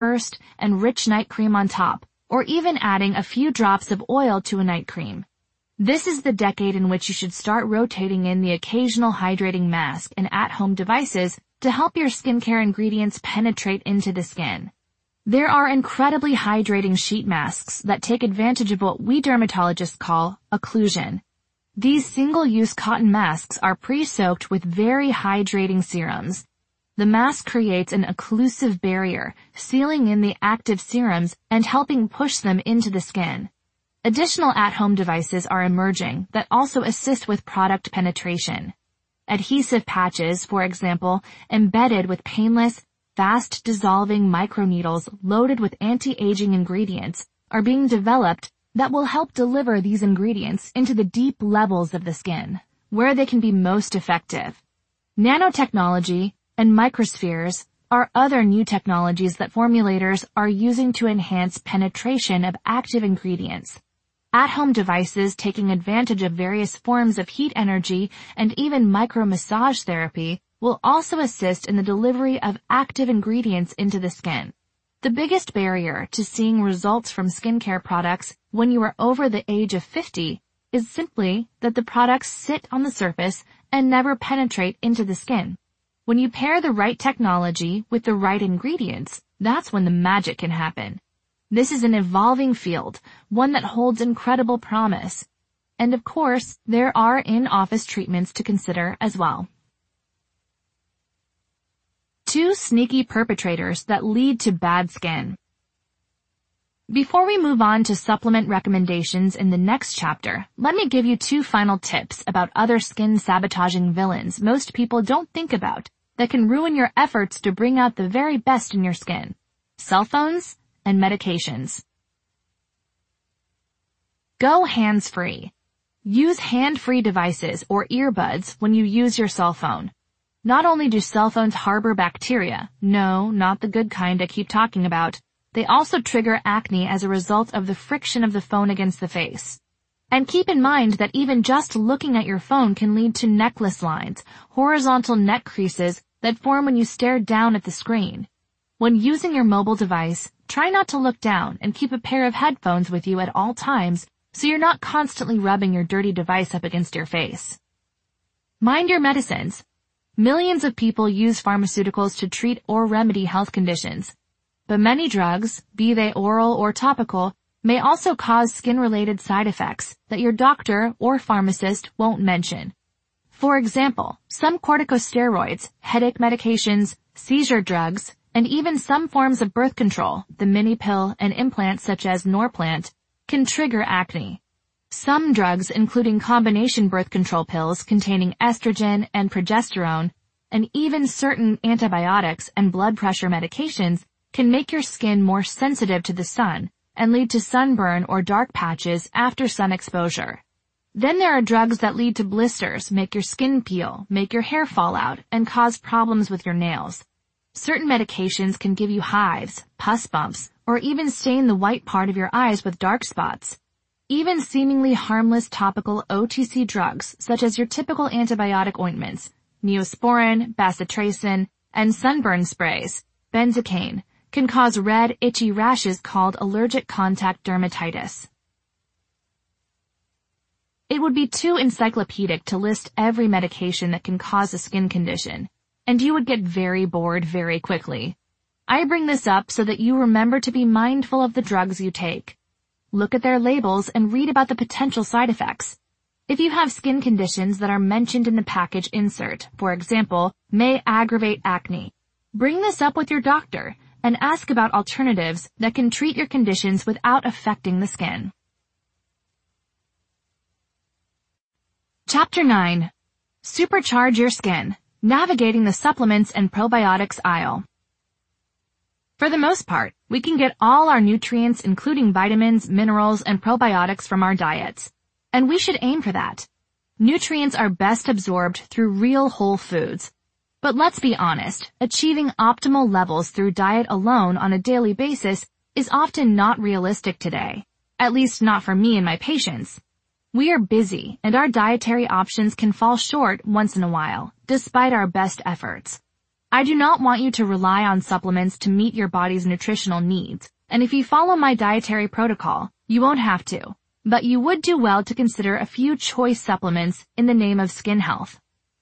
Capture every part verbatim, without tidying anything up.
first and rich night cream on top, or even adding a few drops of oil to a night cream. This is the decade in which you should start rotating in the occasional hydrating mask and at-home devices to help your skincare ingredients penetrate into the skin. There are incredibly hydrating sheet masks that take advantage of what we dermatologists call occlusion. These single-use cotton masks are pre-soaked with very hydrating serums. The mask creates an occlusive barrier, sealing in the active serums and helping push them into the skin. Additional at-home devices are emerging that also assist with product penetration. Adhesive patches, for example, embedded with painless, fast-dissolving microneedles loaded with anti-aging ingredients, are being developed that will help deliver these ingredients into the deep levels of the skin, where they can be most effective. Nanotechnology and microspheres are other new technologies that formulators are using to enhance penetration of active ingredients. At-home devices taking advantage of various forms of heat energy and even micro-massage therapy will also assist in the delivery of active ingredients into the skin. The biggest barrier to seeing results from skincare products when you are over the age of fifty is simply that the products sit on the surface and never penetrate into the skin. When you pair the right technology with the right ingredients, that's when the magic can happen. This is an evolving field, one that holds incredible promise. And of course, there are in-office treatments to consider as well. Two sneaky perpetrators that lead to bad skin. Before we move on to supplement recommendations in the next chapter, let me give you two final tips about other skin-sabotaging villains most people don't think about that can ruin your efforts to bring out the very best in your skin. Cell phones and medications. Go hands-free. Use hand-free devices or earbuds when you use your cell phone. Not only do cell phones harbor bacteria, no, not the good kind I keep talking about, they also trigger acne as a result of the friction of the phone against the face. And keep in mind that even just looking at your phone can lead to necklace lines, horizontal neck creases that form when you stare down at the screen. When using your mobile device, try not to look down and keep a pair of headphones with you at all times so you're not constantly rubbing your dirty device up against your face. Mind your medicines. Millions of people use pharmaceuticals to treat or remedy health conditions. But many drugs, be they oral or topical, may also cause skin-related side effects that your doctor or pharmacist won't mention. For example, some corticosteroids, headache medications, seizure drugs, and even some forms of birth control, the mini pill and implants such as Norplant, can trigger acne. Some drugs, including combination birth control pills containing estrogen and progesterone, and even certain antibiotics and blood pressure medications, can make your skin more sensitive to the sun and lead to sunburn or dark patches after sun exposure. Then there are drugs that lead to blisters, make your skin peel, make your hair fall out, and cause problems with your nails. Certain medications can give you hives, pus bumps, or even stain the white part of your eyes with dark spots. Even seemingly harmless topical O T C drugs, such as your typical antibiotic ointments, Neosporin, bacitracin, and sunburn sprays, benzocaine, can cause red, itchy rashes called allergic contact dermatitis. It would be too encyclopedic to list every medication that can cause a skin condition, and you would get very bored very quickly. I bring this up so that you remember to be mindful of the drugs you take. Look at their labels and read about the potential side effects. If you have skin conditions that are mentioned in the package insert, for example, may aggravate acne, bring this up with your doctor and ask about alternatives that can treat your conditions without affecting the skin. Chapter nine. Supercharge your skin. Navigating the supplements and probiotics aisle. For the most part, we can get all our nutrients, including vitamins, minerals, and probiotics from our diets. And we should aim for that. Nutrients are best absorbed through real whole foods. But let's be honest, achieving optimal levels through diet alone on a daily basis is often not realistic today. At least not for me and my patients. We are busy, and our dietary options can fall short once in a while, despite our best efforts. I do not want you to rely on supplements to meet your body's nutritional needs, and if you follow my dietary protocol, you won't have to. But you would do well to consider a few choice supplements in the name of skin health.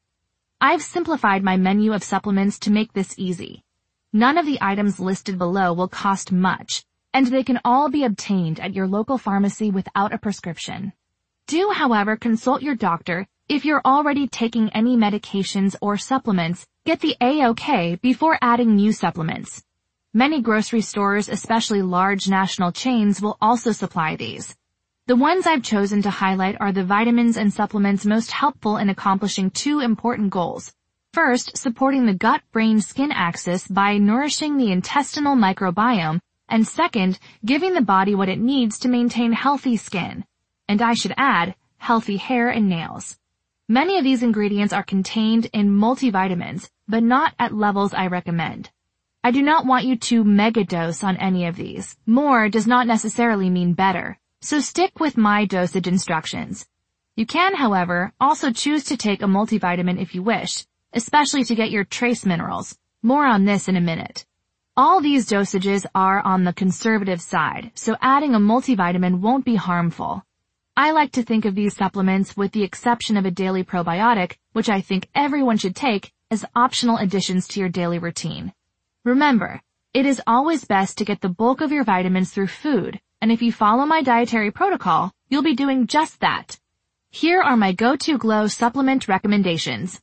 I've simplified my menu of supplements to make this easy. None of the items listed below will cost much, and they can all be obtained at your local pharmacy without a prescription. Do, however, consult your doctor if you're already taking any medications or supplements. Get the A-OK before adding new supplements. Many grocery stores, especially large national chains, will also supply these. The ones I've chosen to highlight are the vitamins and supplements most helpful in accomplishing two important goals. First, supporting the gut-brain-skin axis by nourishing the intestinal microbiome, and second, giving the body what it needs to maintain healthy skin. And I should add, healthy hair and nails. Many of these ingredients are contained in multivitamins, but not at levels I recommend. I do not want you to megadose on any of these. More does not necessarily mean better, so stick with my dosage instructions. You can, however, also choose to take a multivitamin if you wish, especially to get your trace minerals. More on this in a minute. All these dosages are on the conservative side, so adding a multivitamin won't be harmful. I like to think of these supplements, with the exception of a daily probiotic, which I think everyone should take, as optional additions to your daily routine. Remember, it is always best to get the bulk of your vitamins through food, and if you follow my dietary protocol, you'll be doing just that. Here are my go-to glow supplement recommendations.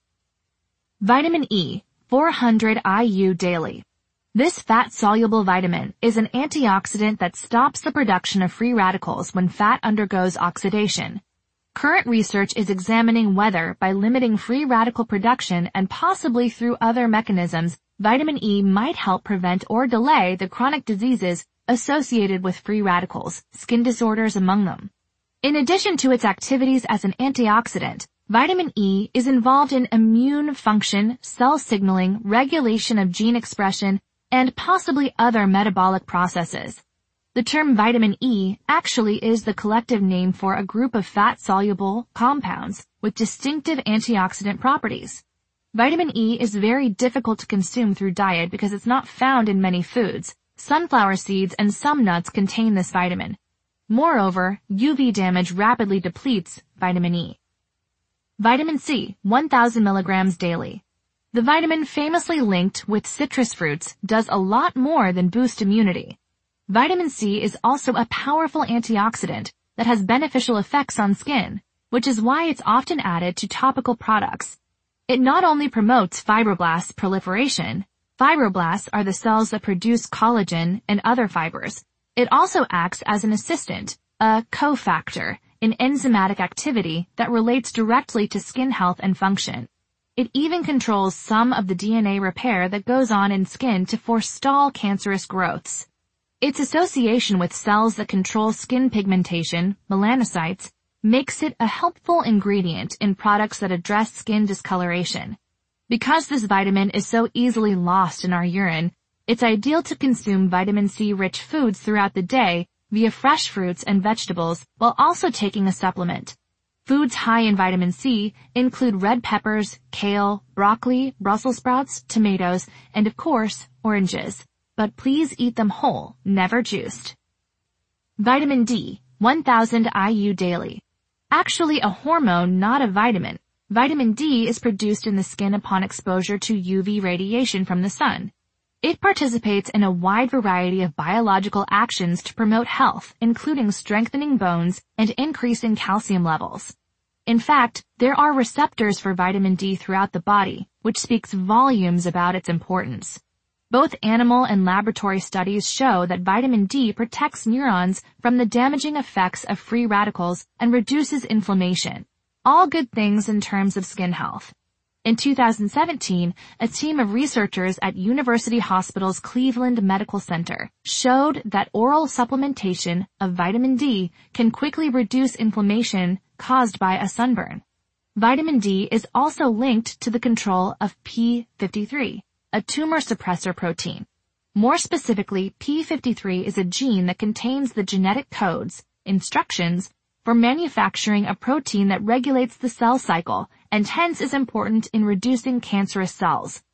Vitamin E, four hundred I U daily. This fat-soluble vitamin is an antioxidant that stops the production of free radicals when fat undergoes oxidation. Current research is examining whether, by limiting free radical production and possibly through other mechanisms, vitamin E might help prevent or delay the chronic diseases associated with free radicals, skin disorders among them. In addition to its activities as an antioxidant, vitamin E is involved in immune function, cell signaling, regulation of gene expression, and possibly other metabolic processes. The term vitamin E actually is the collective name for a group of fat-soluble compounds with distinctive antioxidant properties. Vitamin E is very difficult to consume through diet because it's not found in many foods. Sunflower seeds and some nuts contain this vitamin. Moreover, U V damage rapidly depletes vitamin E. Vitamin C, one thousand milligrams daily. The vitamin famously linked with citrus fruits does a lot more than boost immunity. Vitamin C is also a powerful antioxidant that has beneficial effects on skin, which is why it's often added to topical products. It not only promotes fibroblast proliferation, fibroblasts are the cells that produce collagen and other fibers. It also acts as an assistant, a cofactor, in enzymatic activity that relates directly to skin health and function. It even controls some of the D N A repair that goes on in skin to forestall cancerous growths. Its association with cells that control skin pigmentation, melanocytes, makes it a helpful ingredient in products that address skin discoloration. Because this vitamin is so easily lost in our urine, it's ideal to consume vitamin C-rich foods throughout the day via fresh fruits and vegetables while also taking a supplement. Foods high in vitamin C include red peppers, kale, broccoli, Brussels sprouts, tomatoes, and of course, oranges. But please eat them whole, never juiced. Vitamin D, one thousand I U daily. Actually a hormone, not a vitamin. Vitamin D is produced in the skin upon exposure to U V radiation from the sun. It participates in a wide variety of biological actions to promote health, including strengthening bones and increasing calcium levels. In fact, there are receptors for vitamin D throughout the body, which speaks volumes about its importance. Both animal and laboratory studies show that vitamin D protects neurons from the damaging effects of free radicals and reduces inflammation. All good things in terms of skin health. In two thousand seventeen, a team of researchers at University Hospital's Cleveland Medical Center showed that oral supplementation of vitamin D can quickly reduce inflammation caused by a sunburn. Vitamin D is also linked to the control of P fifty-three, a tumor suppressor protein. More specifically, P fifty-three is a gene that contains the genetic codes, instructions, for manufacturing a protein that regulates the cell cycle and hence is important in reducing cancerous cells.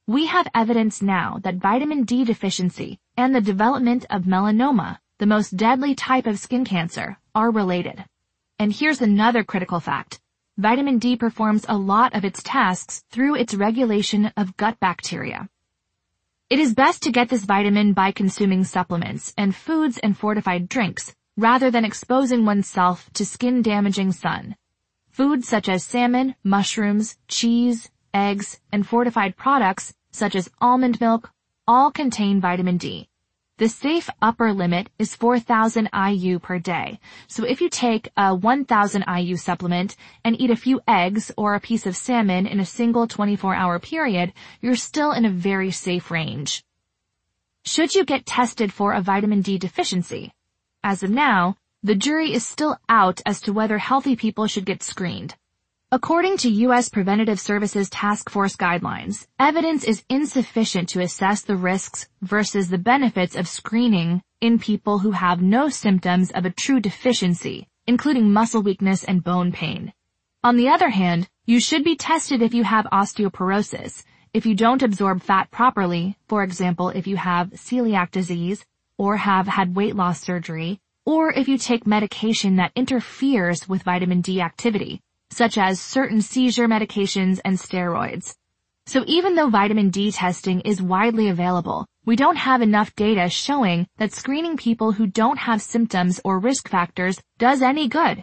We have evidence now that vitamin D deficiency and the development of melanoma, the most deadly type of skin cancer, are related. And here's another critical fact. Vitamin D performs a lot of its tasks through its regulation of gut bacteria. It is best to get this vitamin by consuming supplements and foods and fortified drinks, rather than exposing oneself to skin-damaging sun. Foods such as salmon, mushrooms, cheese, eggs, and fortified products such as almond milk all contain vitamin D. The safe upper limit is four thousand I U per day, so if you take a one thousand I U supplement and eat a few eggs or a piece of salmon in a single twenty-four hour period, you're still in a very safe range. Should you get tested for a vitamin D deficiency? As of now, the jury is still out as to whether healthy people should get screened. According to U S Preventative Services Task Force guidelines, evidence is insufficient to assess the risks versus the benefits of screening in people who have no symptoms of a true deficiency, including muscle weakness and bone pain. On the other hand, you should be tested if you have osteoporosis, if you don't absorb fat properly, for example, if you have celiac disease or have had weight loss surgery, or if you take medication that interferes with vitamin D activity, such as certain seizure medications and steroids. So even though vitamin D testing is widely available, we don't have enough data showing that screening people who don't have symptoms or risk factors does any good.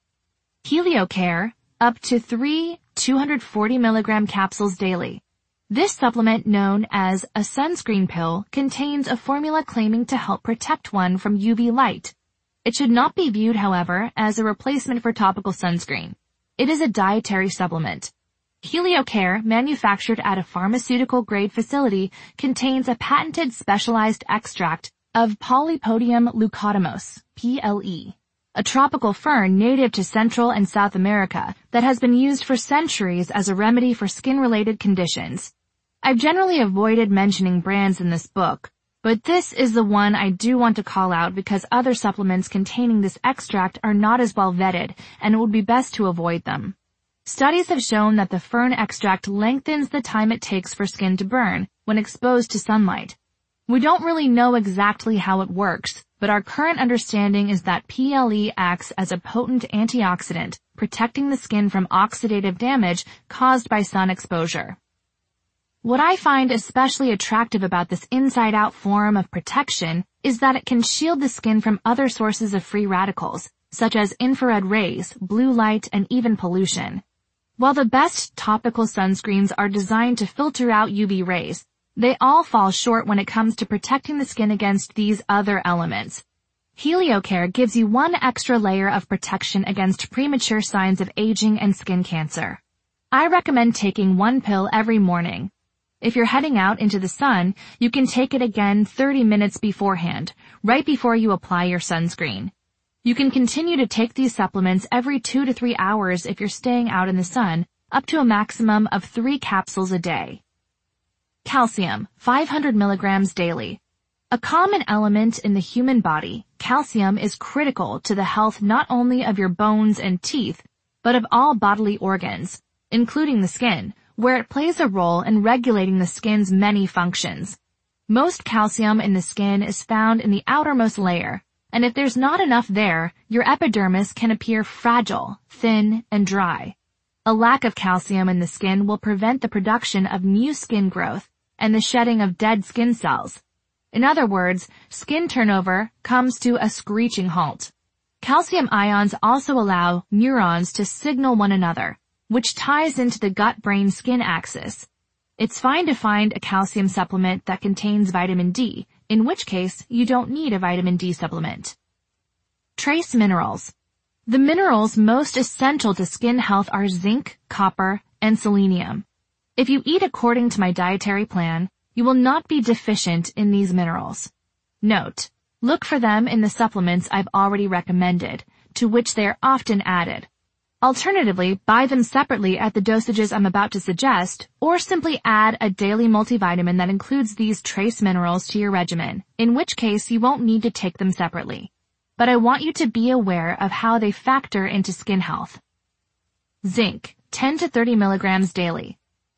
HelioCare, up to three two hundred forty milligram capsules daily. This supplement, known as a sunscreen pill, contains a formula claiming to help protect one from U V light. It should not be viewed, however, as a replacement for topical sunscreen. It is a dietary supplement. HelioCare, manufactured at a pharmaceutical-grade facility, contains a patented specialized extract of Polypodium leucotomos, P L E, a tropical fern native to Central and South America that has been used for centuries as a remedy for skin-related conditions. I've generally avoided mentioning brands in this book, but this is the one I do want to call out because other supplements containing this extract are not as well vetted, and it would be best to avoid them. Studies have shown that the fern extract lengthens the time it takes for skin to burn when exposed to sunlight. We don't really know exactly how it works, but our current understanding is that P L E acts as a potent antioxidant, protecting the skin from oxidative damage caused by sun exposure. What I find especially attractive about this inside-out form of protection is that it can shield the skin from other sources of free radicals, such as infrared rays, blue light, and even pollution. While the best topical sunscreens are designed to filter out U V rays, they all fall short when it comes to protecting the skin against these other elements. HelioCare gives you one extra layer of protection against premature signs of aging and skin cancer. I recommend taking one pill every morning. If you're heading out into the sun, you can take it again thirty minutes beforehand, right before you apply your sunscreen. You can continue to take these supplements every two to three hours if you're staying out in the sun, up to a maximum of three capsules a day. Calcium, five hundred milligrams daily. A common element in the human body, calcium is critical to the health not only of your bones and teeth, but of all bodily organs, including the skin, where it plays a role in regulating the skin's many functions. Most calcium in the skin is found in the outermost layer, and if there's not enough there, your epidermis can appear fragile, thin, and dry. A lack of calcium in the skin will prevent the production of new skin growth and the shedding of dead skin cells. In other words, skin turnover comes to a screeching halt. Calcium ions also allow neurons to signal one another, which ties into the gut-brain-skin axis. It's fine to find a calcium supplement that contains vitamin D, in which case you don't need a vitamin D supplement. Trace minerals. The minerals most essential to skin health are zinc, copper, and selenium. If you eat according to my dietary plan, you will not be deficient in these minerals. Note, look for them in the supplements I've already recommended, to which they are often added. Alternatively, buy them separately at the dosages I'm about to suggest, or simply add a daily multivitamin that includes these trace minerals to your regimen, in which case you won't need to take them separately. But I want you to be aware of how they factor into skin health. Zinc, ten to thirty milligrams daily.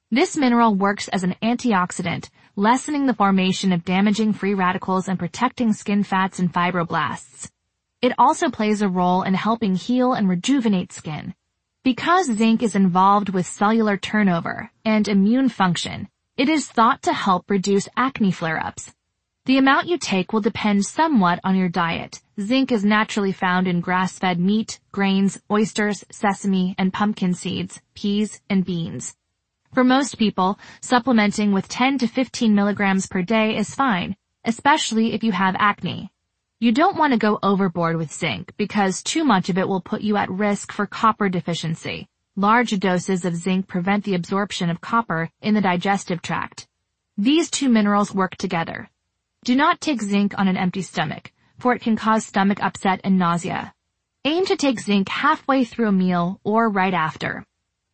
This mineral works as an antioxidant, lessening the formation of damaging free radicals and protecting skin fats and fibroblasts. It also plays a role in helping heal and rejuvenate skin. Because zinc is involved with cellular turnover and immune function, it is thought to help reduce acne flare-ups. The amount you take will depend somewhat on your diet. Zinc is naturally found in grass-fed meat, grains, oysters, sesame, and pumpkin seeds, peas, and beans. For most people, supplementing with ten to fifteen milligrams per day is fine, especially if you have acne. You don't want to go overboard with zinc because too much of it will put you at risk for copper deficiency. Large doses of zinc prevent the absorption of copper in the digestive tract. These two minerals work together. Do not take zinc on an empty stomach, for it can cause stomach upset and nausea. Aim to take zinc halfway through a meal or right after.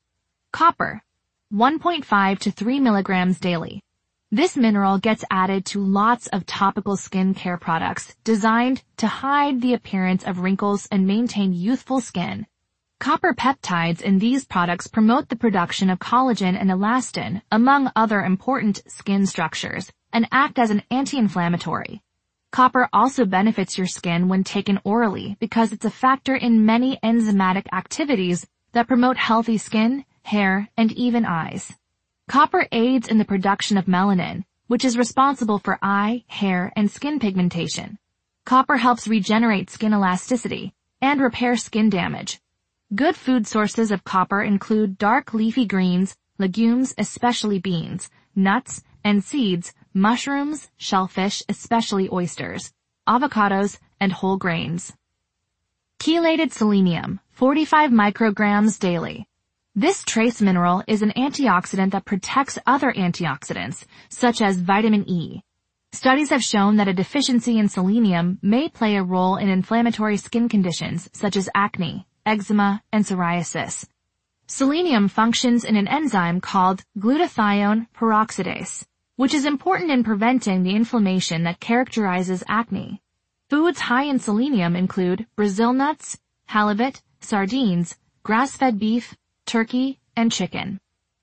Copper. one point five to three milligrams daily. This mineral gets added to lots of topical skin care products designed to hide the appearance of wrinkles and maintain youthful skin. Copper peptides in these products promote the production of collagen and elastin, among other important skin structures, and act as an anti-inflammatory. Copper also benefits your skin when taken orally because it's a factor in many enzymatic activities that promote healthy skin, hair, and even eyes. Copper aids in the production of melanin, which is responsible for eye, hair, and skin pigmentation. Copper helps regenerate skin elasticity and repair skin damage. Good food sources of copper include dark leafy greens, legumes, especially beans, nuts and seeds, mushrooms, shellfish, especially oysters, avocados, and whole grains. Chelated selenium, forty-five micrograms daily. This trace mineral is an antioxidant that protects other antioxidants, such as vitamin E. Studies have shown that a deficiency in selenium may play a role in inflammatory skin conditions such as acne, eczema, and psoriasis. Selenium functions in an enzyme called glutathione peroxidase, which is important in preventing the inflammation that characterizes acne. Foods high in selenium include Brazil nuts, halibut, sardines, grass-fed beef, turkey, and chicken.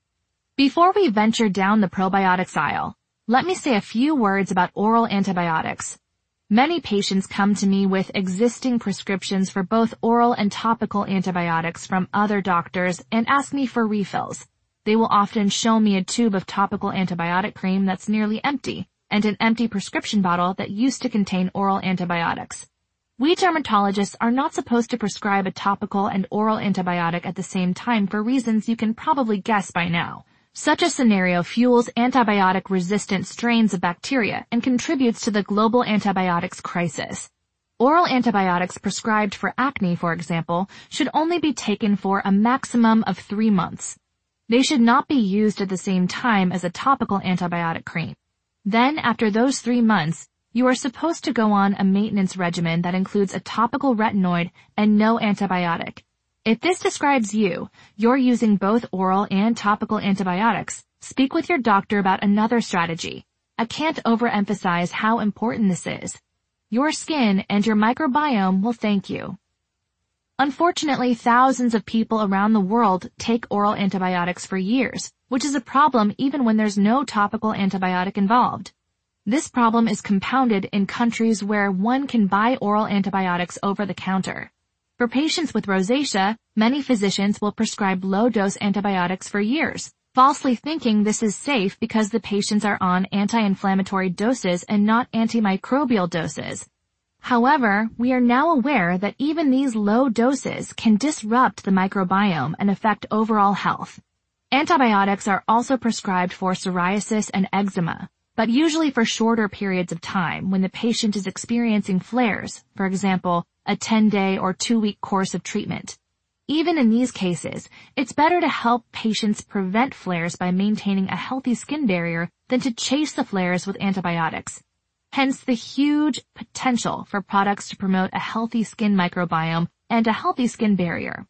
Before we venture down the probiotics aisle, let me say a few words about oral antibiotics. Many patients come to me with existing prescriptions for both oral and topical antibiotics from other doctors and ask me for refills. They will often show me a tube of topical antibiotic cream that's nearly empty and an empty prescription bottle that used to contain oral antibiotics. We dermatologists are not supposed to prescribe a topical and oral antibiotic at the same time for reasons you can probably guess by now. Such a scenario fuels antibiotic-resistant strains of bacteria and contributes to the global antibiotics crisis. Oral antibiotics prescribed for acne, for example, should only be taken for a maximum of three months. They should not be used at the same time as a topical antibiotic cream. Then, after those three months, you are supposed to go on a maintenance regimen that includes a topical retinoid and no antibiotic. If this describes you, you're using both oral and topical antibiotics, speak with your doctor about another strategy. I can't overemphasize how important this is. Your skin and your microbiome will thank you. Unfortunately, thousands of people around the world take oral antibiotics for years, which is a problem even when there's no topical antibiotic involved. This problem is compounded in countries where one can buy oral antibiotics over the counter. For patients with rosacea, many physicians will prescribe low-dose antibiotics for years, falsely thinking this is safe because the patients are on anti-inflammatory doses and not antimicrobial doses. However, we are now aware that even these low doses can disrupt the microbiome and affect overall health. Antibiotics are also prescribed for psoriasis and eczema, but usually for shorter periods of time when the patient is experiencing flares, for example, a ten-day or two-week course of treatment. Even in these cases, it's better to help patients prevent flares by maintaining a healthy skin barrier than to chase the flares with antibiotics. Hence the huge potential for products to promote a healthy skin microbiome and a healthy skin barrier.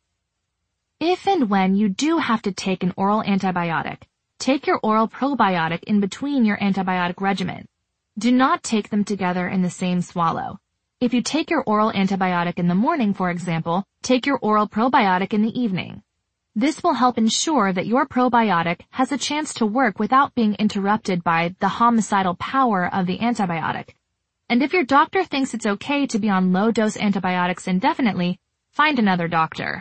If and when you do have to take an oral antibiotic, take your oral probiotic in between your antibiotic regimen. Do not take them together in the same swallow. If you take your oral antibiotic in the morning, for example, take your oral probiotic in the evening. This will help ensure that your probiotic has a chance to work without being interrupted by the homicidal power of the antibiotic. And if your doctor thinks it's okay to be on low-dose antibiotics indefinitely, find another doctor.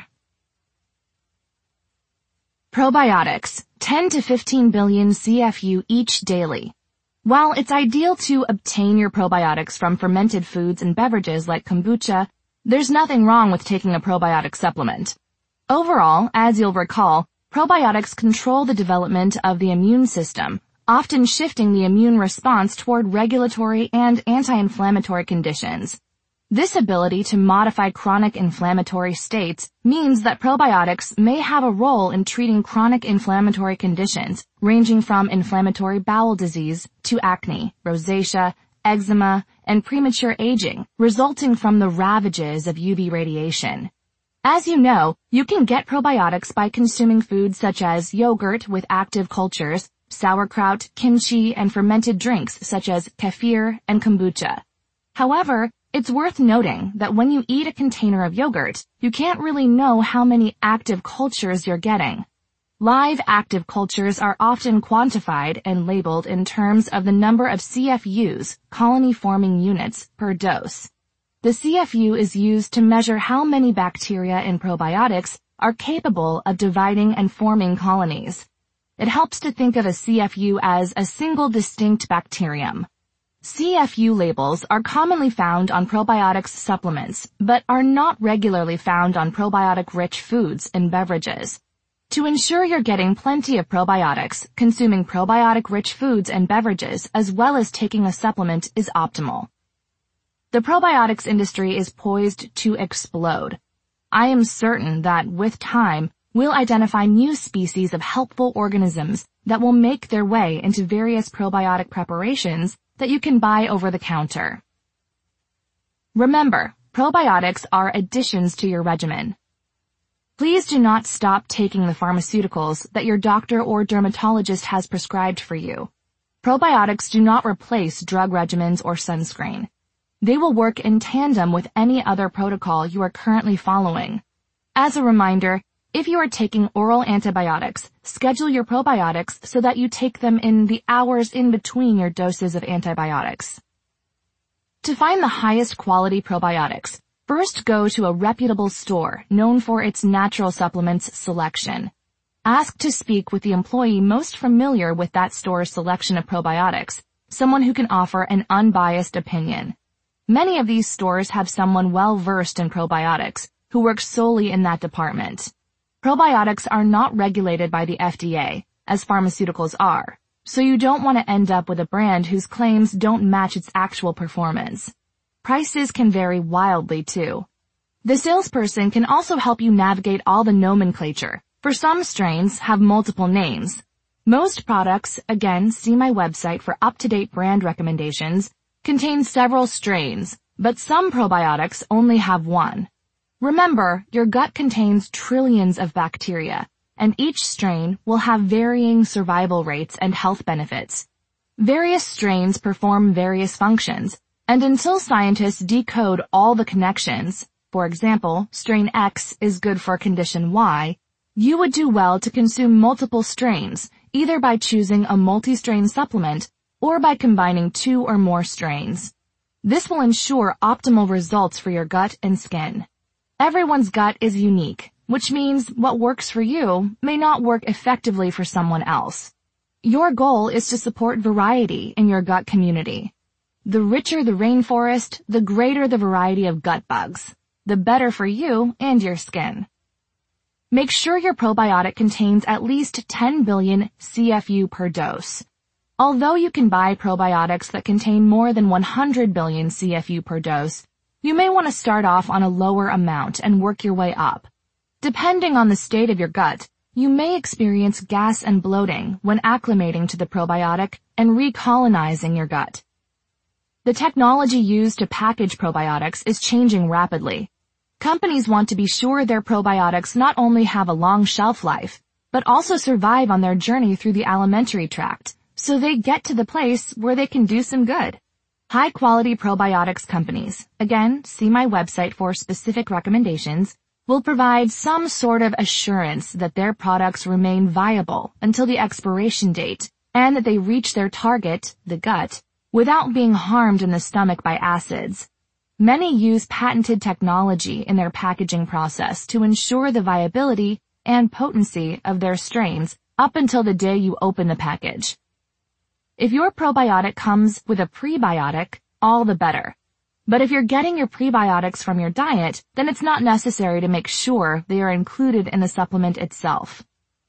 Probiotics, ten to fifteen billion C F U each daily. While it's ideal to obtain your probiotics from fermented foods and beverages like kombucha, there's nothing wrong with taking a probiotic supplement. Overall, as you'll recall, probiotics control the development of the immune system, often shifting the immune response toward regulatory and anti-inflammatory conditions. This ability to modify chronic inflammatory states means that probiotics may have a role in treating chronic inflammatory conditions, ranging from inflammatory bowel disease to acne, rosacea, eczema, and premature aging, resulting from the ravages of U V radiation. As you know, you can get probiotics by consuming foods such as yogurt with active cultures, sauerkraut, kimchi, and fermented drinks such as kefir and kombucha. However, it's worth noting that when you eat a container of yogurt, you can't really know how many active cultures you're getting. Live active cultures are often quantified and labeled in terms of the number of C F Us, colony-forming units, per dose. The C F U is used to measure how many bacteria in probiotics are capable of dividing and forming colonies. It helps to think of a C F U as a single distinct bacterium. C F U labels are commonly found on probiotics supplements, but are not regularly found on probiotic-rich foods and beverages. To ensure you're getting plenty of probiotics, consuming probiotic-rich foods and beverages as well as taking a supplement is optimal. The probiotics industry is poised to explode. I am certain that with time, we'll identify new species of helpful organisms that will make their way into various probiotic preparations that you can buy over the counter. Remember, probiotics are additions to your regimen. Please do not stop taking the pharmaceuticals that your doctor or dermatologist has prescribed for you. Probiotics do not replace drug regimens or sunscreen. They will work in tandem with any other protocol you are currently following. As a reminder, if you are taking oral antibiotics, schedule your probiotics so that you take them in the hours in between your doses of antibiotics. To find the highest quality probiotics, first go to a reputable store known for its natural supplements selection. Ask to speak with the employee most familiar with that store's selection of probiotics, someone who can offer an unbiased opinion. Many of these stores have someone well-versed in probiotics who works solely in that department. Probiotics are not regulated by the F D A, as pharmaceuticals are, so you don't want to end up with a brand whose claims don't match its actual performance. Prices can vary wildly, too. The salesperson can also help you navigate all the nomenclature, for some strains have multiple names. Most products, again, see my website for up-to-date brand recommendations, contain several strains, but some probiotics only have one. Remember, your gut contains trillions of bacteria, and each strain will have varying survival rates and health benefits. Various strains perform various functions, and until scientists decode all the connections, for example, strain X is good for condition Y, you would do well to consume multiple strains, either by choosing a multi-strain supplement or by combining two or more strains. This will ensure optimal results for your gut and skin. Everyone's gut is unique, which means what works for you may not work effectively for someone else. Your goal is to support variety in your gut community. The richer the rainforest, the greater the variety of gut bugs. The better for you and your skin. Make sure your probiotic contains at least ten billion C F U per dose. Although you can buy probiotics that contain more than one hundred billion C F U per dose, you may want to start off on a lower amount and work your way up. Depending on the state of your gut, you may experience gas and bloating when acclimating to the probiotic and recolonizing your gut. The technology used to package probiotics is changing rapidly. Companies want to be sure their probiotics not only have a long shelf life, but also survive on their journey through the alimentary tract, so they get to the place where they can do some good. High-quality probiotics companies, again, see my website for specific recommendations, will provide some sort of assurance that their products remain viable until the expiration date and that they reach their target, the gut, without being harmed in the stomach by acids. Many use patented technology in their packaging process to ensure the viability and potency of their strains up until the day you open the package. If your probiotic comes with a prebiotic, all the better. But if you're getting your prebiotics from your diet, then it's not necessary to make sure they are included in the supplement itself.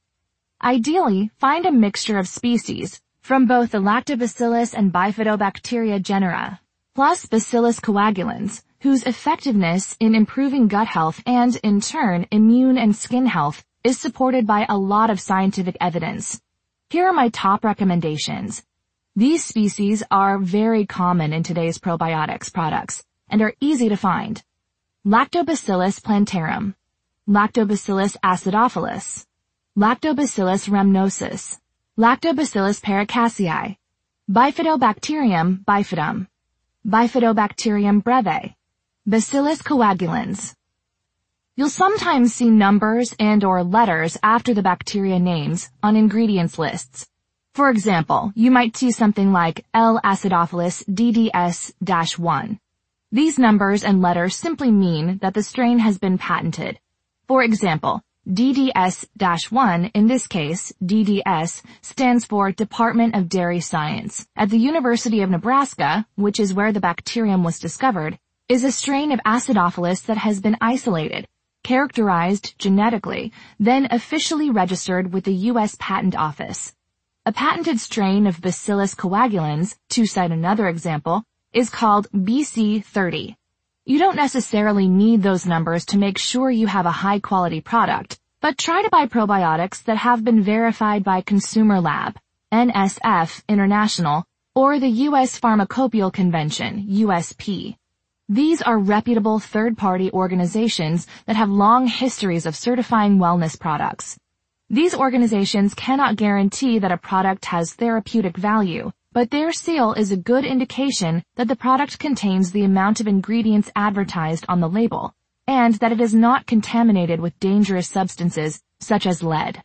Ideally, find a mixture of species from both the Lactobacillus and Bifidobacteria genera, plus Bacillus coagulans, whose effectiveness in improving gut health and, in turn, immune and skin health is supported by a lot of scientific evidence. Here are my top recommendations. These species are very common in today's probiotics products and are easy to find. Lactobacillus plantarum, Lactobacillus acidophilus, Lactobacillus rhamnosus, Lactobacillus paracasei, Bifidobacterium bifidum, Bifidobacterium breve, Bacillus coagulans. You'll sometimes see numbers and or letters after the bacteria names on ingredients lists. For example, you might see something like L. acidophilus D D S one. These numbers and letters simply mean that the strain has been patented. For example, D D S one, in this case, D D S, stands for Department of Dairy Science. At the University of Nebraska, which is where the bacterium was discovered, is a strain of Acidophilus that has been isolated, characterized genetically, then officially registered with the U S Patent Office. A patented strain of Bacillus coagulans, to cite another example, is called B C thirty. You don't necessarily need those numbers to make sure you have a high-quality product, but try to buy probiotics that have been verified by Consumer Lab, N S F International, or the U S Pharmacopeal Convention, U S P. These are reputable third-party organizations that have long histories of certifying wellness products. These organizations cannot guarantee that a product has therapeutic value, but their seal is a good indication that the product contains the amount of ingredients advertised on the label, and that it is not contaminated with dangerous substances such as lead.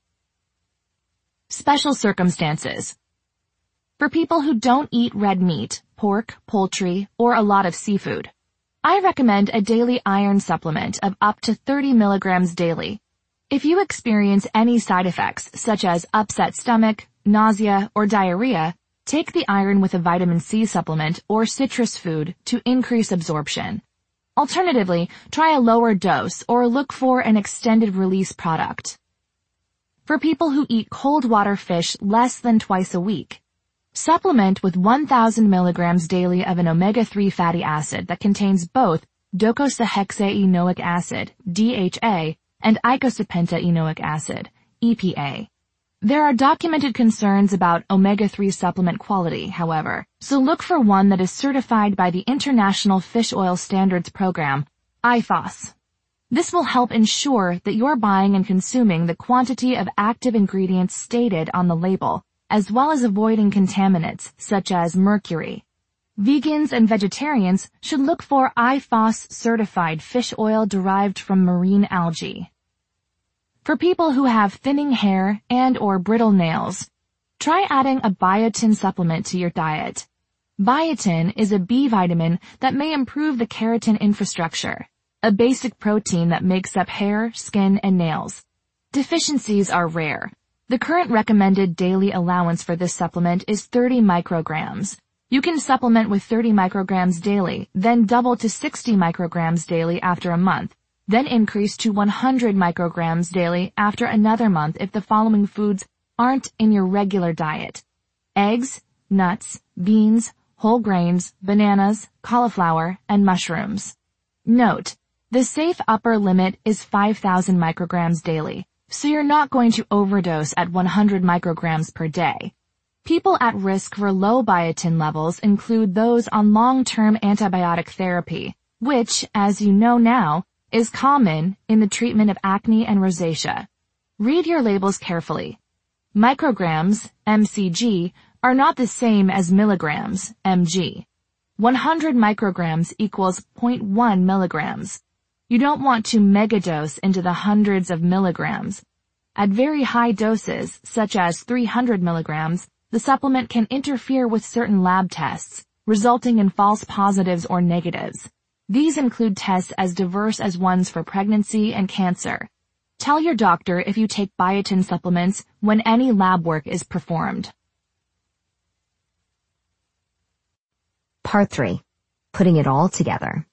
Special circumstances. For people who don't eat red meat, pork, poultry, or a lot of seafood, I recommend a daily iron supplement of up to thirty milligrams daily. If you experience any side effects, such as upset stomach, nausea, or diarrhea, take the iron with a vitamin C supplement or citrus food to increase absorption. Alternatively, try a lower dose or look for an extended release product. For people who eat cold water fish less than twice a week, supplement with one thousand milligrams daily of an omega three fatty acid that contains both docosahexaenoic acid, D H A, and icosapentaenoic acid, E P A. There are documented concerns about omega three supplement quality, however, so look for one that is certified by the International Fish Oil Standards Program, I F O S. This will help ensure that you're buying and consuming the quantity of active ingredients stated on the label, as well as avoiding contaminants such as mercury. Vegans and vegetarians should look for I F O S certified fish oil derived from marine algae. For people who have thinning hair and or brittle nails, try adding a biotin supplement to your diet. Biotin is a B vitamin that may improve the keratin infrastructure, a basic protein that makes up hair, skin, and nails. Deficiencies are rare. The current recommended daily allowance for this supplement is thirty micrograms. You can supplement with thirty micrograms daily, then double to sixty micrograms daily after a month, then increase to one hundred micrograms daily after another month if the following foods aren't in your regular diet: eggs, nuts, beans, whole grains, bananas, cauliflower, and mushrooms. Note, the safe upper limit is five thousand micrograms daily, so you're not going to overdose at one hundred micrograms per day. People at risk for low biotin levels include those on long-term antibiotic therapy, which, as you know now, is common in the treatment of acne and rosacea. Read your labels carefully. Micrograms, M C G, are not the same as milligrams, M G. one hundred micrograms equals zero point one milligrams. You don't want to megadose into the hundreds of milligrams. At very high doses, such as three hundred milligrams, the supplement can interfere with certain lab tests, resulting in false positives or negatives. These include tests as diverse as ones for pregnancy and cancer. Tell your doctor if you take biotin supplements when any lab work is performed. Part three. Putting it all together.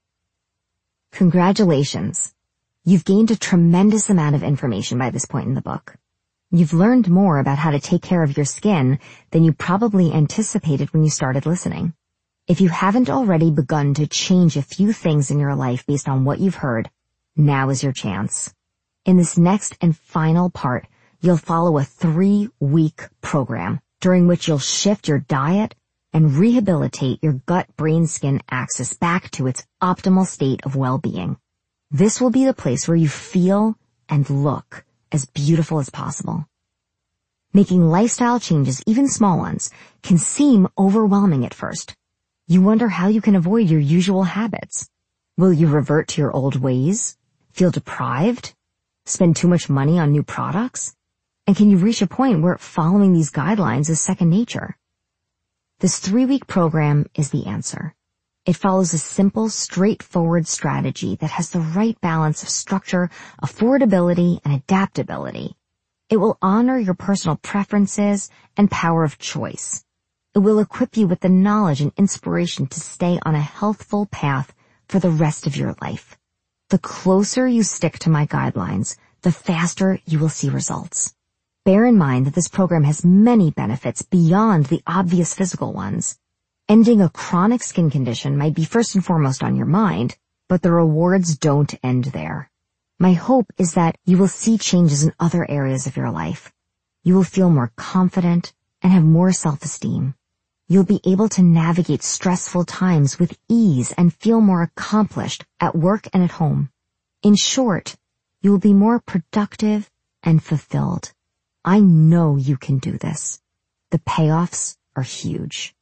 Congratulations. You've gained a tremendous amount of information by this point in the book. You've learned more about how to take care of your skin than you probably anticipated when you started listening. If you haven't already begun to change a few things in your life based on what you've heard, now is your chance. In this next and final part, you'll follow a three-week program during which you'll shift your diet and rehabilitate your gut-brain-skin axis back to its optimal state of well-being. This will be the place where you feel and look as beautiful as possible. Making lifestyle changes, even small ones, can seem overwhelming at first. You wonder how you can avoid your usual habits. Will you revert to your old ways? Feel deprived? Spend too much money on new products? And can you reach a point where following these guidelines is second nature? This three-week program is the answer. It follows a simple, straightforward strategy that has the right balance of structure, affordability, and adaptability. It will honor your personal preferences and power of choice. It will equip you with the knowledge and inspiration to stay on a healthful path for the rest of your life. The closer you stick to my guidelines, the faster you will see results. Bear in mind that this program has many benefits beyond the obvious physical ones. Ending a chronic skin condition might be first and foremost on your mind, but the rewards don't end there. My hope is that you will see changes in other areas of your life. You will feel more confident and have more self-esteem. You'll be able to navigate stressful times with ease and feel more accomplished at work and at home. In short, you will be more productive and fulfilled. I know you can do this. The payoffs are huge.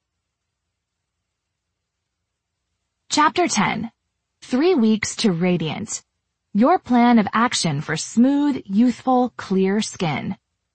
Chapter ten. Three Weeks to Radiant. Your plan of action for smooth, youthful, clear skin.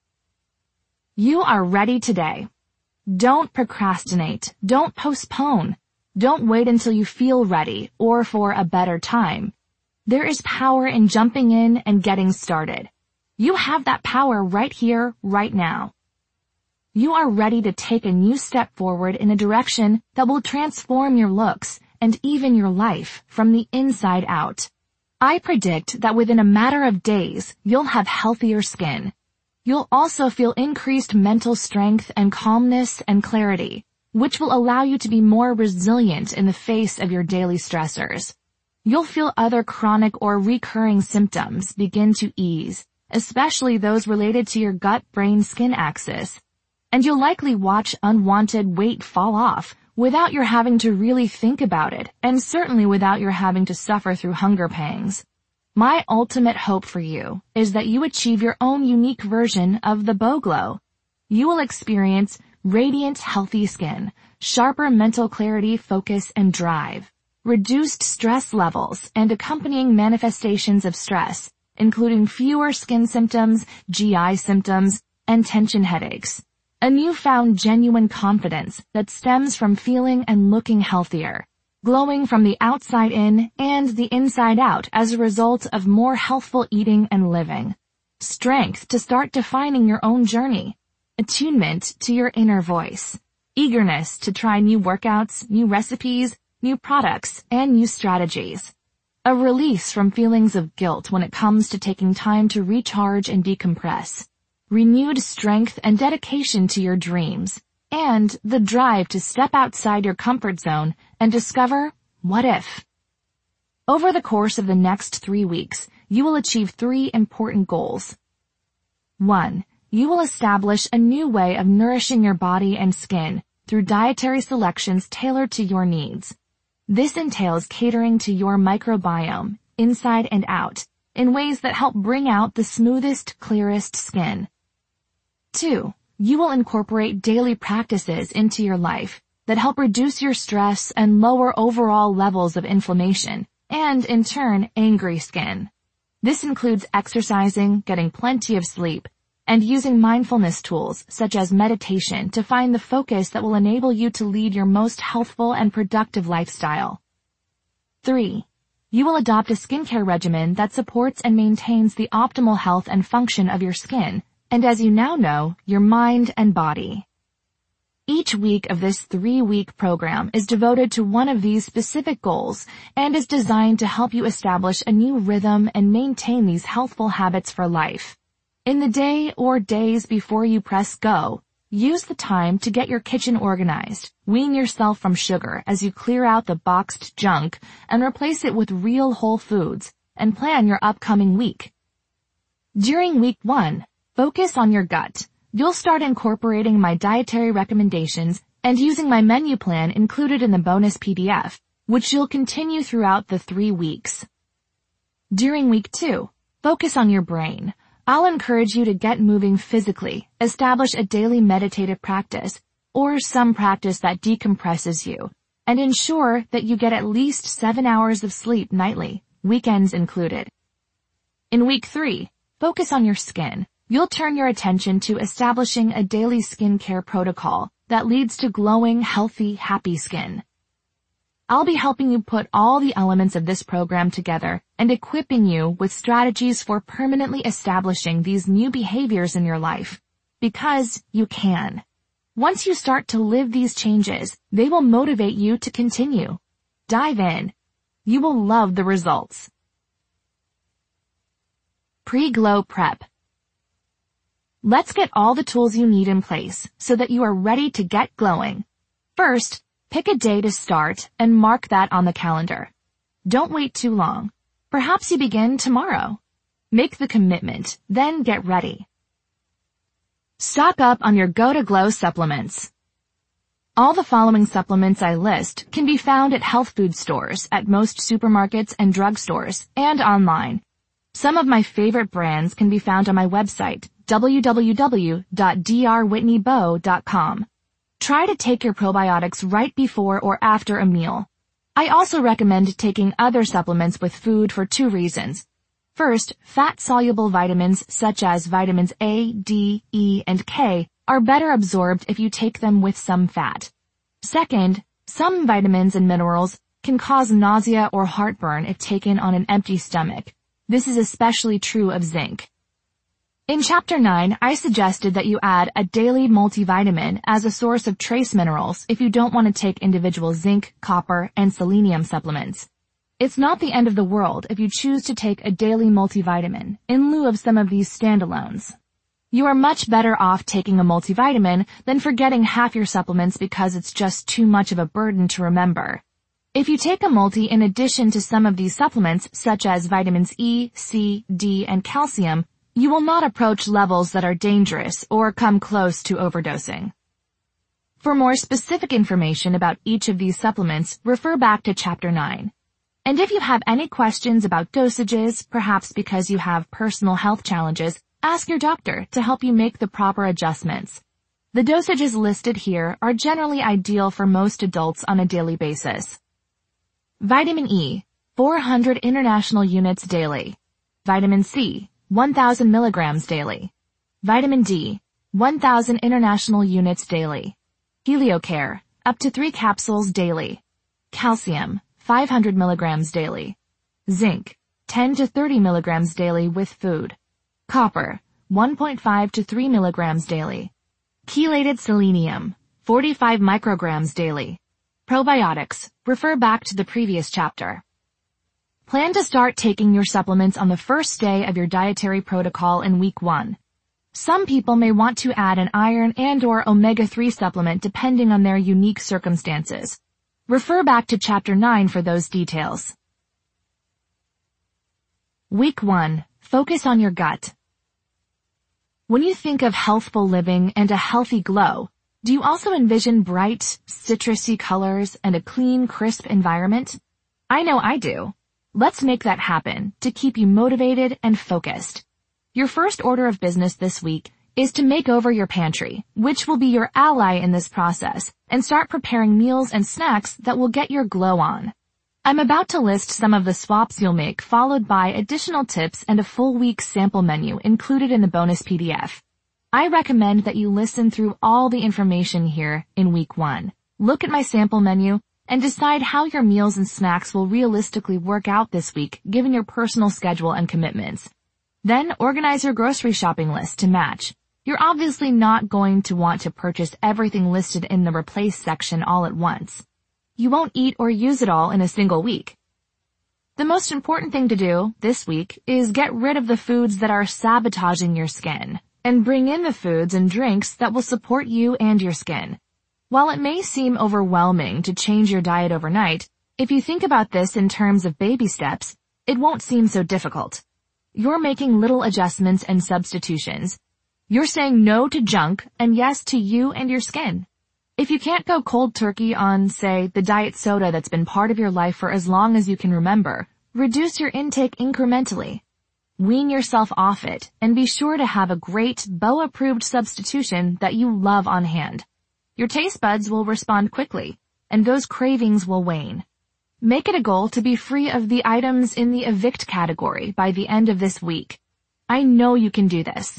You are ready today. Don't procrastinate. Don't postpone. Don't wait until you feel ready or for a better time. There is power in jumping in and getting started. You have that power right here, right now. You are ready to take a new step forward in a direction that will transform your looks and even your life from the inside out. I predict that within a matter of days, you'll have healthier skin. You'll also feel increased mental strength and calmness and clarity, which will allow you to be more resilient in the face of your daily stressors. You'll feel other chronic or recurring symptoms begin to ease, especially those related to your gut-brain-skin axis. And you'll likely watch unwanted weight fall off without your having to really think about it, and certainly without your having to suffer through hunger pangs. My ultimate hope for you is that you achieve your own unique version of the Bow Glow. You will experience radiant, healthy skin, sharper mental clarity, focus, and drive, reduced stress levels, and accompanying manifestations of stress, including fewer skin symptoms, G I symptoms, and tension headaches. A newfound genuine confidence that stems from feeling and looking healthier, glowing from the outside in and the inside out as a result of more healthful eating and living. Strength to start defining your own journey. Attunement to your inner voice. Eagerness to try new workouts, new recipes, new products, and new strategies. A release from feelings of guilt when it comes to taking time to recharge and decompress. Renewed strength and dedication to your dreams. And the drive to step outside your comfort zone and discover what if. Over the course of the next three weeks, you will achieve three important goals. One, you will establish a new way of nourishing your body and skin through dietary selections tailored to your needs. This entails catering to your microbiome, inside and out, in ways that help bring out the smoothest, clearest skin. Two, you will incorporate daily practices into your life that help reduce your stress and lower overall levels of inflammation and, in turn, angry skin. This includes exercising, getting plenty of sleep, and using mindfulness tools such as meditation to find the focus that will enable you to lead your most healthful and productive lifestyle. Three. You will adopt a skincare regimen that supports and maintains the optimal health and function of your skin, and as you now know, your mind and body. Each week of this three-week program is devoted to one of these specific goals and is designed to help you establish a new rhythm and maintain these healthful habits for life. In the day or days before you press go, use the time to get your kitchen organized, wean yourself from sugar as you clear out the boxed junk and replace it with real whole foods, and plan your upcoming week. During week one, focus on your gut. You'll start incorporating my dietary recommendations and using my menu plan included in the bonus P D F, which you'll continue throughout the three weeks. During week two, focus on your brain. I'll encourage you to get moving physically, establish a daily meditative practice, or some practice that decompresses you, and ensure that you get at least seven hours of sleep nightly, weekends included. In week three, focus on your skin. You'll turn your attention to establishing a daily skincare protocol that leads to glowing, healthy, happy skin. I'll be helping you put all the elements of this program together and equipping you with strategies for permanently establishing these new behaviors in your life. Because you can. Once you start to live these changes, they will motivate you to continue. Dive in. You will love the results. Pre-glow prep. Let's get all the tools you need in place so that you are ready to get glowing. First, pick a day to start and mark that on the calendar. Don't wait too long. Perhaps you begin tomorrow. Make the commitment, then get ready. Stock up on your Go to Glow supplements. All the following supplements I list can be found at health food stores, at most supermarkets and drugstores, and online. Some of my favorite brands can be found on my website, w w w dot d r whitney bowe dot com. Try to take your probiotics right before or after a meal. I also recommend taking other supplements with food for two reasons. First, fat-soluble vitamins such as vitamins A, D, E, and K are better absorbed if you take them with some fat. Second, some vitamins and minerals can cause nausea or heartburn if taken on an empty stomach. This is especially true of zinc. In Chapter nine, I suggested that you add a daily multivitamin as a source of trace minerals if you don't want to take individual zinc, copper, and selenium supplements. It's not the end of the world if you choose to take a daily multivitamin in lieu of some of these standalones. You are much better off taking a multivitamin than forgetting half your supplements because it's just too much of a burden to remember. If you take a multi in addition to some of these supplements, such as vitamins E, C, D, and calcium, you will not approach levels that are dangerous or come close to overdosing. For more specific information about each of these supplements, refer back to Chapter nine. And if you have any questions about dosages, perhaps because you have personal health challenges, ask your doctor to help you make the proper adjustments. The dosages listed here are generally ideal for most adults on a daily basis. Vitamin E, four hundred international units daily. Vitamin C, one thousand milligrams daily. Vitamin D, one thousand international units daily. HelioCare, up to three capsules daily. Calcium, five hundred milligrams daily. Zinc, ten to thirty milligrams daily with food. Copper, one point five to three milligrams daily. Chelated selenium, forty-five micrograms daily. Probiotics, refer back to the previous chapter. Plan to start taking your supplements on the first day of your dietary protocol in week one. Some people may want to add an iron and or omega three supplement depending on their unique circumstances. Refer back to Chapter nine for those details. Week one. Focus on your gut. When you think of healthful living and a healthy glow, do you also envision bright, citrusy colors and a clean, crisp environment? I know I do. Let's make that happen to keep you motivated and focused. Your first order of business this week is to make over your pantry, which will be your ally in this process, and start preparing meals and snacks that will get your glow on. I'm about to list some of the swaps you'll make, followed by additional tips and a full week's sample menu included in the bonus P D F. I recommend that you listen through all the information here in week one. Look at my sample menu and decide how your meals and snacks will realistically work out this week given your personal schedule and commitments. Then organize your grocery shopping list to match. You're obviously not going to want to purchase everything listed in the replace section all at once. You won't eat or use it all in a single week. The most important thing to do this week is get rid of the foods that are sabotaging your skin and bring in the foods and drinks that will support you and your skin. While it may seem overwhelming to change your diet overnight, if you think about this in terms of baby steps, it won't seem so difficult. You're making little adjustments and substitutions. You're saying no to junk and yes to you and your skin. If you can't go cold turkey on, say, the diet soda that's been part of your life for as long as you can remember, reduce your intake incrementally. Wean yourself off it, and be sure to have a great, B O A-approved substitution that you love on hand. Your taste buds will respond quickly, and those cravings will wane. Make it a goal to be free of the items in the evict category by the end of this week. I know you can do this.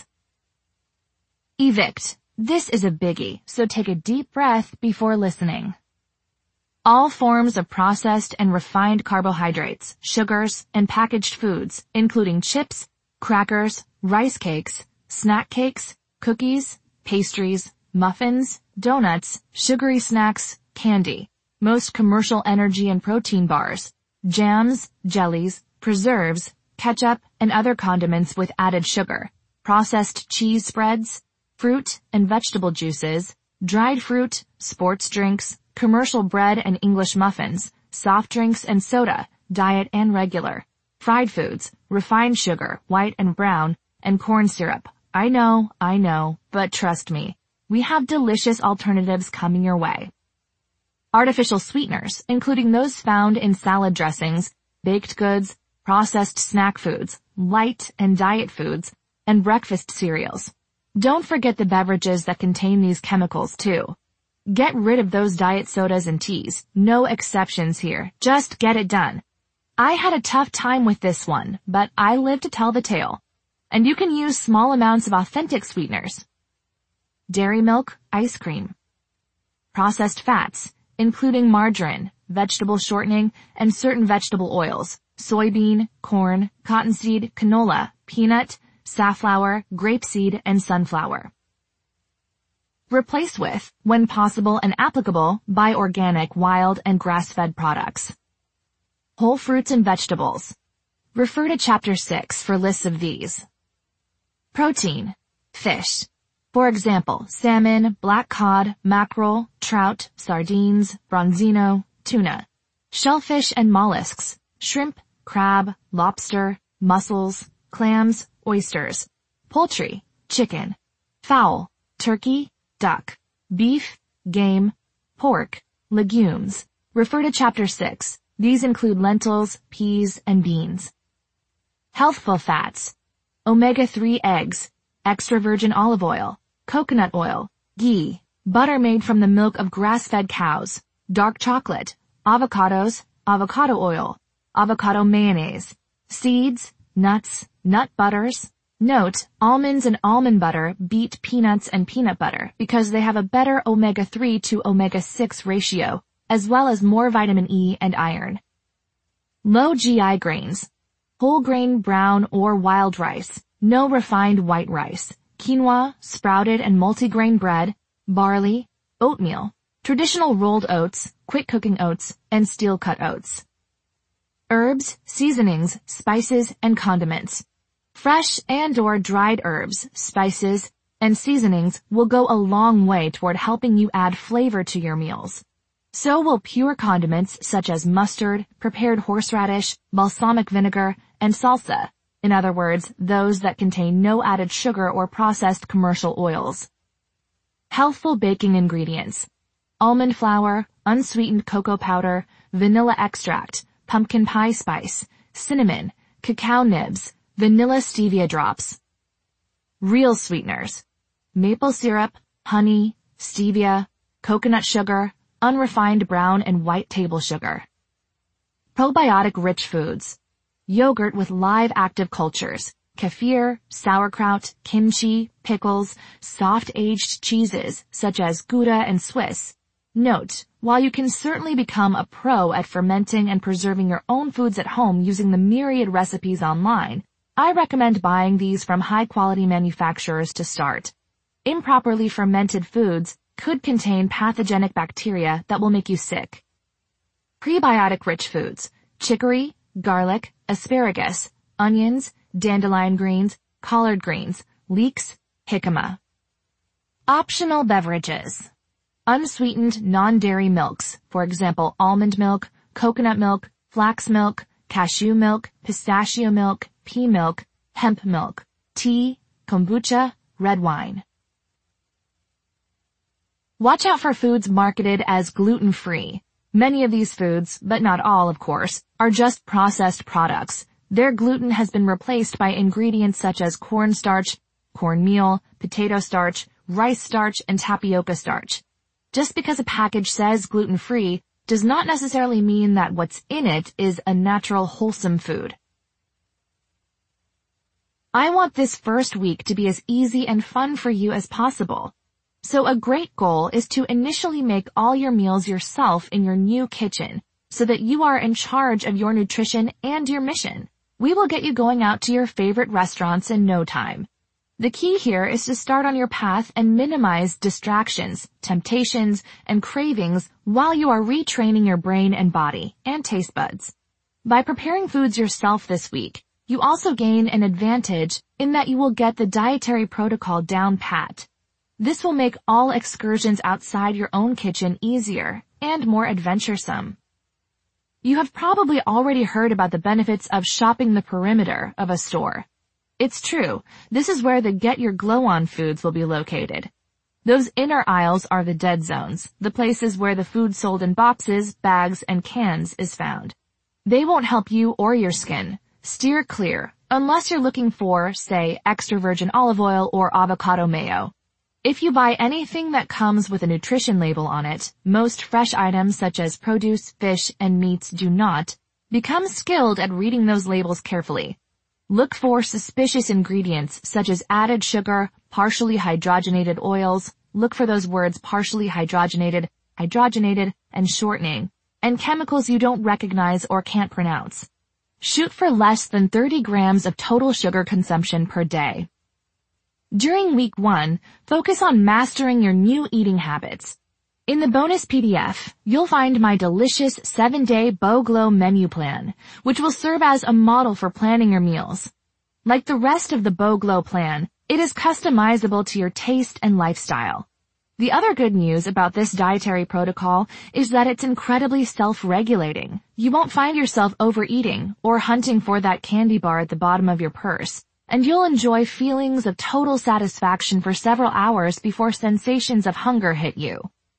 Evict. This is a biggie, so take a deep breath before listening. All forms of processed and refined carbohydrates, sugars, and packaged foods, including chips, crackers, rice cakes, snack cakes, cookies, pastries, muffins, donuts, sugary snacks, candy, most commercial energy and protein bars, jams, jellies, preserves, ketchup, and other condiments with added sugar, processed cheese spreads, fruit and vegetable juices, dried fruit, sports drinks, commercial bread and English muffins, soft drinks and soda, diet and regular, fried foods, refined sugar, white and brown, and corn syrup. I know, I know, but trust me, we have delicious alternatives coming your way. Artificial sweeteners, including those found in salad dressings, baked goods, processed snack foods, light and diet foods, and breakfast cereals. Don't forget the beverages that contain these chemicals too. Get rid of those diet sodas and teas. No exceptions here. Just get it done. I had a tough time with this one, but I live to tell the tale. And you can use small amounts of authentic sweeteners. Dairy milk, ice cream. Processed fats, including margarine, vegetable shortening, and certain vegetable oils, soybean, corn, cottonseed, canola, peanut, safflower, grapeseed, and sunflower. Replace with, when possible and applicable, by organic, wild, and grass-fed products. Whole fruits and vegetables. Refer to Chapter six for lists of these. Protein. Fish. For example, salmon, black cod, mackerel, trout, sardines, bronzino, tuna. Shellfish and mollusks. Shrimp, crab, lobster, mussels, clams, oysters. Poultry, chicken. Fowl, turkey, duck. Beef, game, pork, legumes. Refer to Chapter six. These include lentils, peas, and beans. Healthful fats. omega three eggs, extra virgin olive oil, coconut oil, ghee, butter made from the milk of grass-fed cows, dark chocolate, avocados, avocado oil, avocado mayonnaise, seeds, nuts, nut butters. Note, almonds and almond butter beat peanuts and peanut butter because they have a better omega three to omega six ratio, as well as more vitamin E and iron. Low G I grains. Whole grain brown or wild rice, no refined white rice, quinoa, sprouted and multigrain bread, barley, oatmeal, traditional rolled oats, quick cooking oats, and steel-cut oats. Herbs, seasonings, spices, and condiments. Fresh and or dried herbs, spices, and seasonings will go a long way toward helping you add flavor to your meals. So will pure condiments such as mustard, prepared horseradish, balsamic vinegar, and salsa. In other words, those that contain no added sugar or processed commercial oils. Healthful baking ingredients. Almond flour, unsweetened cocoa powder, vanilla extract, pumpkin pie spice, cinnamon, cacao nibs, vanilla stevia drops. Real sweeteners. Maple syrup, honey, stevia, coconut sugar, unrefined brown and white table sugar. Probiotic-rich foods. Yogurt with live active cultures. Kefir, sauerkraut, kimchi, pickles, soft-aged cheeses such as Gouda and Swiss. Note, while you can certainly become a pro at fermenting and preserving your own foods at home using the myriad recipes online, I recommend buying these from high-quality manufacturers to start. Improperly fermented foods could contain pathogenic bacteria that will make you sick. Prebiotic-rich foods. Chicory, garlic, asparagus, onions, dandelion greens, collard greens, leeks, jicama. Optional beverages. Unsweetened non-dairy milks, for example almond milk, coconut milk, flax milk, cashew milk, pistachio milk, pea milk, hemp milk, tea, kombucha, red wine. Watch out for foods marketed as gluten-free. Many of these foods, but not all of course, are just processed products. Their gluten has been replaced by ingredients such as cornstarch, cornmeal, potato starch, rice starch, and tapioca starch. Just because a package says gluten-free does not necessarily mean that what's in it is a natural, wholesome food. I want this first week to be as easy and fun for you as possible. So a great goal is to initially make all your meals yourself in your new kitchen so that you are in charge of your nutrition and your mission. We will get you going out to your favorite restaurants in no time. The key here is to start on your path and minimize distractions, temptations, and cravings while you are retraining your brain and body and taste buds. By preparing foods yourself this week, you also gain an advantage in that you will get the dietary protocol down pat. This will make all excursions outside your own kitchen easier and more adventuresome. You have probably already heard about the benefits of shopping the perimeter of a store. It's true, this is where the Get Your Glow On foods will be located. Those inner aisles are the dead zones, the places where the food sold in boxes, bags, and cans is found. They won't help you or your skin. Steer clear, unless you're looking for, say, extra virgin olive oil or avocado mayo. If you buy anything that comes with a nutrition label on it, most fresh items such as produce, fish, and meats do not, become skilled at reading those labels carefully. Look for suspicious ingredients such as added sugar, partially hydrogenated oils. Look for those words partially hydrogenated, hydrogenated, and shortening, and chemicals you don't recognize or can't pronounce. Shoot for less than thirty grams of total sugar consumption per day. During week one, focus on mastering your new eating habits. In the bonus P D F, you'll find my delicious seven-day BoGlow menu plan, which will serve as a model for planning your meals. Like the rest of the BoGlow plan, it is customizable to your taste and lifestyle. The other good news about this dietary protocol is that it's incredibly self-regulating. You won't find yourself overeating or hunting for that candy bar at the bottom of your purse, and you'll enjoy feelings of total satisfaction for several hours before sensations of hunger hit you.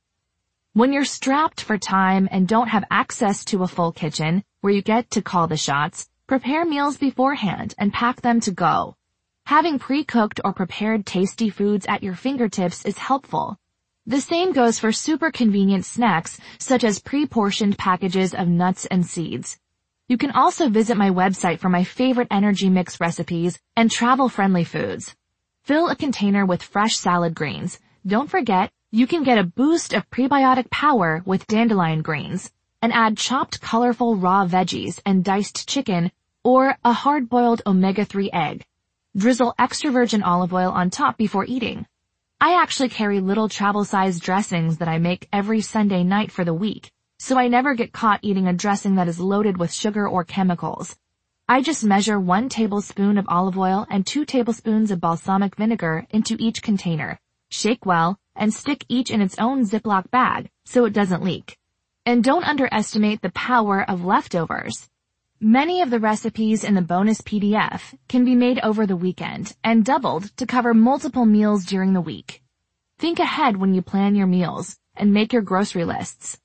When you're strapped for time and don't have access to a full kitchen where you get to call the shots, prepare meals beforehand and pack them to go. Having pre-cooked or prepared tasty foods at your fingertips is helpful. The same goes for super convenient snacks such as pre-portioned packages of nuts and seeds. You can also visit my website for my favorite energy mix recipes and travel-friendly foods. Fill a container with fresh salad greens. Don't forget, you can get a boost of prebiotic power with dandelion greens, and add chopped colorful raw veggies and diced chicken or a hard-boiled omega three egg. Drizzle extra virgin olive oil on top before eating. I actually carry little travel-sized dressings that I make every Sunday night for the week, so I never get caught eating a dressing that is loaded with sugar or chemicals. I just measure one tablespoon of olive oil and two tablespoons of balsamic vinegar into each container. Shake well, and stick each in its own Ziploc bag so it doesn't leak. And don't underestimate the power of leftovers. Many of the recipes in the bonus P D F can be made over the weekend and doubled to cover multiple meals during the week. Think ahead when you plan your meals and make your grocery lists.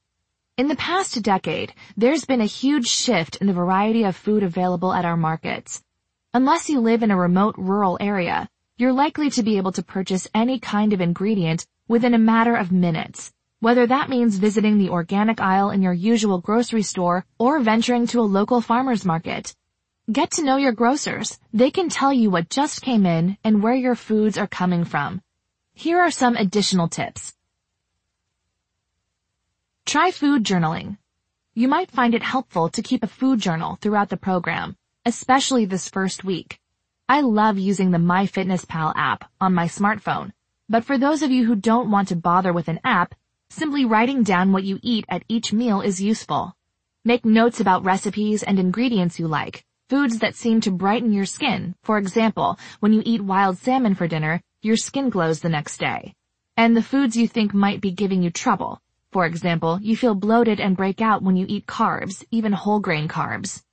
In the past decade, there's been a huge shift in the variety of food available at our markets. Unless you live in a remote rural area, you're likely to be able to purchase any kind of ingredient within a matter of minutes. whether that means visiting the organic aisle in your usual grocery store or venturing to a local farmer's market. Get to know your grocers. They can tell you what just came in and where your foods are coming from. Here are some additional tips. Try food journaling. You might find it helpful to keep a food journal throughout the program, especially this first week. I love using the MyFitnessPal app on my smartphone, but for those of you who don't want to bother with an app, simply writing down what you eat at each meal is useful. Make notes about recipes and ingredients you like, foods that seem to brighten your skin. For example, when you eat wild salmon for dinner, your skin glows the next day. And the foods you think might be giving you trouble. For example, you feel bloated and break out when you eat carbs, even whole grain carbs.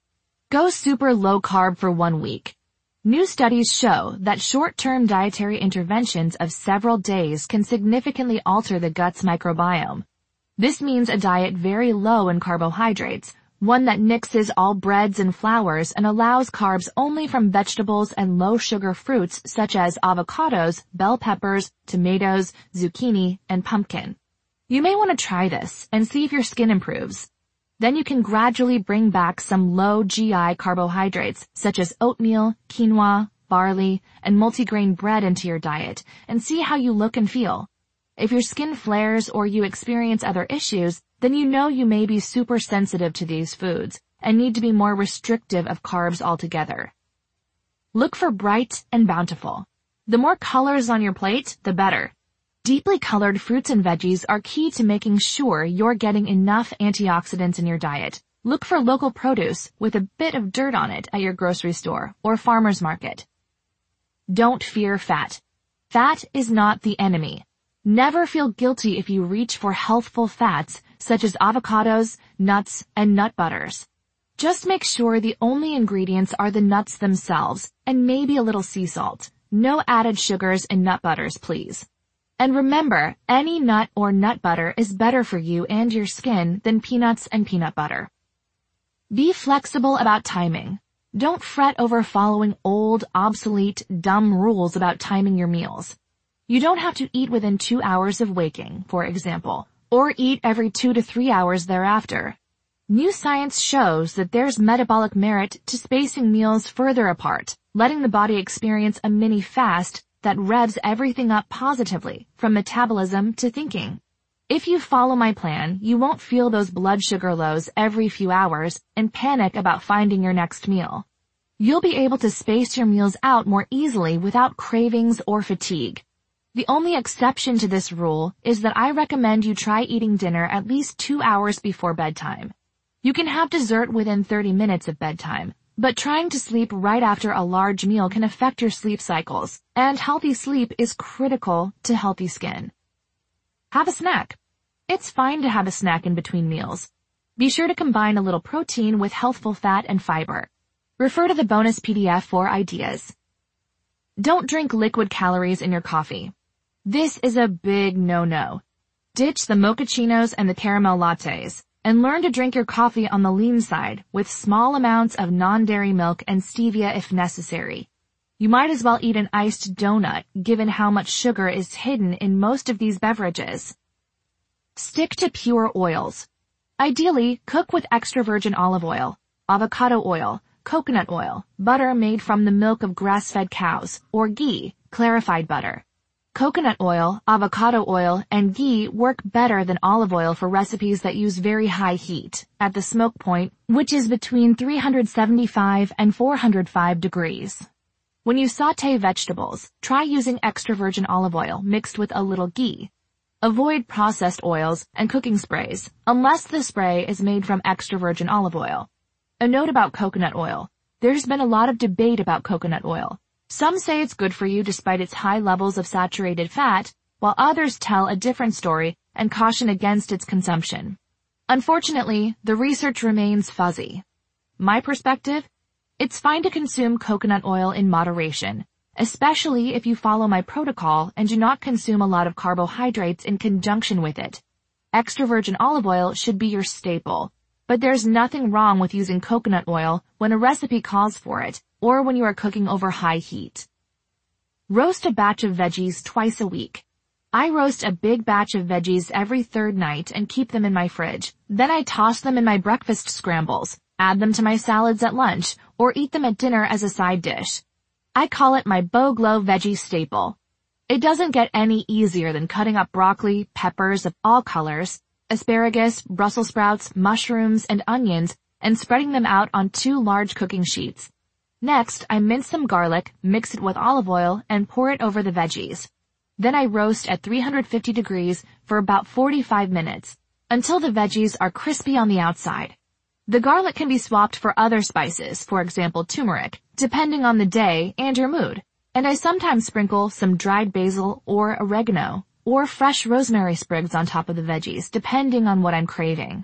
Go super low carb for one week. New studies show that short-term dietary interventions of several days can significantly alter the gut's microbiome. This means a diet very low in carbohydrates, one that mixes all breads and flours and allows carbs only from vegetables and low-sugar fruits such as avocados, bell peppers, tomatoes, zucchini, and pumpkin. You may want to try this and see if your skin improves. Then you can gradually bring back some low G I carbohydrates such as oatmeal, quinoa, barley, and multigrain bread into your diet and see how you look and feel. If your skin flares or you experience other issues, then you know you may be super sensitive to these foods and need to be more restrictive of carbs altogether. Look for bright and bountiful. The more colors on your plate, the better. Deeply colored fruits and veggies are key to making sure you're getting enough antioxidants in your diet. Look for local produce with a bit of dirt on it at your grocery store or farmer's market. Don't fear fat. Fat is not the enemy. Never feel guilty if you reach for healthful fats such as avocados, nuts, and nut butters. Just make sure the only ingredients are the nuts themselves and maybe a little sea salt. No added sugars in nut butters, please. And remember, any nut or nut butter is better for you and your skin than peanuts and peanut butter. Be flexible about timing. Don't fret over following old, obsolete, dumb rules about timing your meals. You don't have to eat within two hours of waking, for example, or eat every two to three hours thereafter. New science shows that there's metabolic merit to spacing meals further apart, letting the body experience a mini fast that revs everything up positively, from metabolism to thinking. If you follow my plan, you won't feel those blood sugar lows every few hours and panic about finding your next meal. You'll be able to space your meals out more easily without cravings or fatigue. The only exception to this rule is that I recommend you try eating dinner at least two hours before bedtime. You can have dessert within thirty minutes of bedtime, but trying to sleep right after a large meal can affect your sleep cycles, and healthy sleep is critical to healthy skin. Have a snack. It's fine to have a snack in between meals. Be sure to combine a little protein with healthful fat and fiber. Refer to the bonus P D F for ideas. Don't drink liquid calories in your coffee. This is a big no-no. Ditch the mochachinos and the caramel lattes, and learn to drink your coffee on the lean side with small amounts of non-dairy milk and stevia if necessary. You might as well eat an iced donut given how much sugar is hidden in most of these beverages. Stick to pure oils. Ideally, cook with extra virgin olive oil, avocado oil, coconut oil, butter made from the milk of grass-fed cows, or ghee, clarified butter. Coconut oil, avocado oil, and ghee work better than olive oil for recipes that use very high heat, at the smoke point, which is between three hundred seventy-five and four hundred five degrees. When you saute vegetables, try using extra virgin olive oil mixed with a little ghee. Avoid processed oils and cooking sprays, unless the spray is made from extra virgin olive oil. A note about coconut oil. There's been a lot of debate about coconut oil. Some say it's good for you despite its high levels of saturated fat, while others tell a different story and caution against its consumption. Unfortunately, the research remains fuzzy. My perspective? It's fine to consume coconut oil in moderation, especially if you follow my protocol and do not consume a lot of carbohydrates in conjunction with it. Extra virgin olive oil should be your staple, but there's nothing wrong with using coconut oil when a recipe calls for it, or when you are cooking over high heat. Roast a batch of veggies twice a week. I roast a big batch of veggies every third night and keep them in my fridge. Then I toss them in my breakfast scrambles, add them to my salads at lunch, or eat them at dinner as a side dish. I call it my BoGlo veggie staple. It doesn't get any easier than cutting up broccoli, peppers of all colors, asparagus, Brussels sprouts, mushrooms, and onions, and spreading them out on two large cooking sheets. Next, I mince some garlic, mix it with olive oil, and pour it over the veggies. Then I roast at three hundred fifty degrees for about forty-five minutes, until the veggies are crispy on the outside. The garlic can be swapped for other spices, for example turmeric, depending on the day and your mood. And I sometimes sprinkle some dried basil or oregano, or fresh rosemary sprigs on top of the veggies, depending on what I'm craving.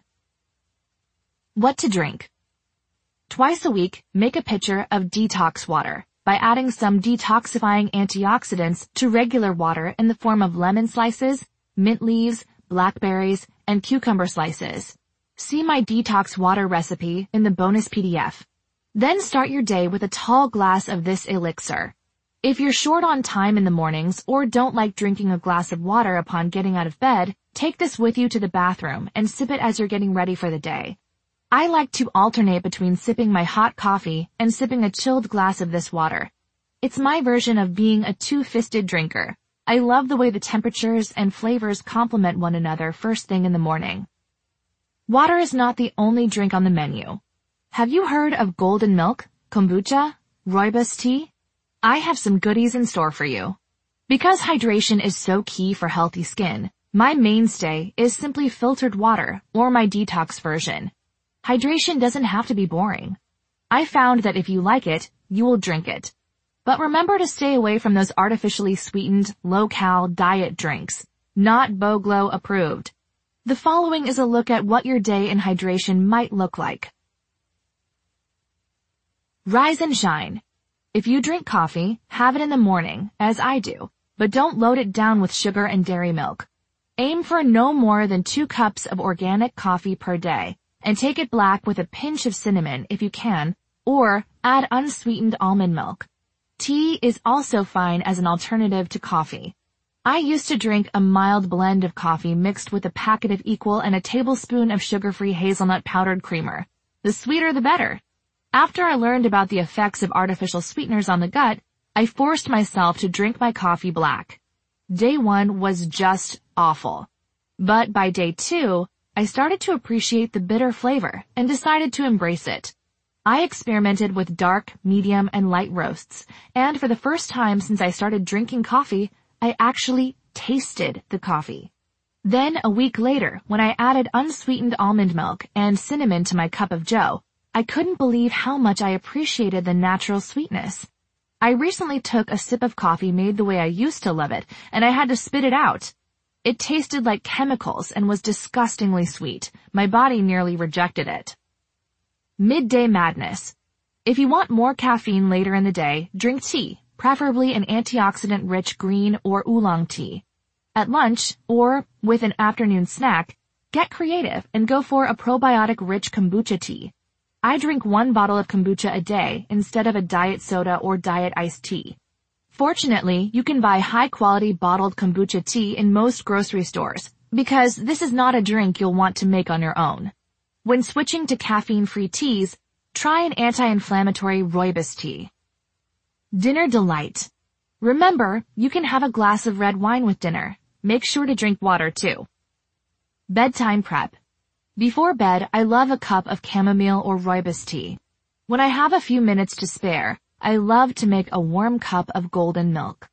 What to drink? Twice a week, make a pitcher of detox water by adding some detoxifying antioxidants to regular water in the form of lemon slices, mint leaves, blackberries, and cucumber slices. See my detox water recipe in the bonus P D F. Then start your day with a tall glass of this elixir. If you're short on time in the mornings or don't like drinking a glass of water upon getting out of bed, take this with you to the bathroom and sip it as you're getting ready for the day. I like to alternate between sipping my hot coffee and sipping a chilled glass of this water. It's my version of being a two-fisted drinker. I love the way the temperatures and flavors complement one another first thing in the morning. Water is not the only drink on the menu. Have you heard of golden milk, kombucha, rooibos tea? I have some goodies in store for you. Because hydration is so key for healthy skin, my mainstay is simply filtered water or my detox version. Hydration doesn't have to be boring. I found that if you like it, you will drink it. But remember to stay away from those artificially sweetened, low-cal diet drinks, not BoGlo approved. The following is a look at what your day in hydration might look like. Rise and shine. If you drink coffee, have it in the morning, as I do, but don't load it down with sugar and dairy milk. Aim for no more than two cups of organic coffee per day, and take it black with a pinch of cinnamon if you can, or add unsweetened almond milk. Tea is also fine as an alternative to coffee. I used to drink a mild blend of coffee mixed with a packet of Equal and a tablespoon of sugar-free hazelnut powdered creamer. The sweeter the better. After I learned about the effects of artificial sweeteners on the gut, I forced myself to drink my coffee black. Day one was just awful. But by day two, I started to appreciate the bitter flavor and decided to embrace it. I experimented with dark, medium, and light roasts, and for the first time since I started drinking coffee, I actually tasted the coffee. Then a week later, when I added unsweetened almond milk and cinnamon to my cup of joe, I couldn't believe how much I appreciated the natural sweetness. I recently took a sip of coffee made the way I used to love it, and I had to spit it out. It tasted like chemicals and was disgustingly sweet. My body nearly rejected it. Midday madness. If you want more caffeine later in the day, drink tea, preferably an antioxidant-rich green or oolong tea. At lunch, or with an afternoon snack, get creative and go for a probiotic-rich kombucha tea. I drink one bottle of kombucha a day instead of a diet soda or diet iced tea. Fortunately, you can buy high-quality bottled kombucha tea in most grocery stores, because this is not a drink you'll want to make on your own. When switching to caffeine-free teas, try an anti-inflammatory rooibos tea. Dinner delight. Remember, you can have a glass of red wine with dinner. Make sure to drink water too. Bedtime prep. Before bed, I love a cup of chamomile or rooibos tea. When I have a few minutes to spare, I love to make a warm cup of golden milk.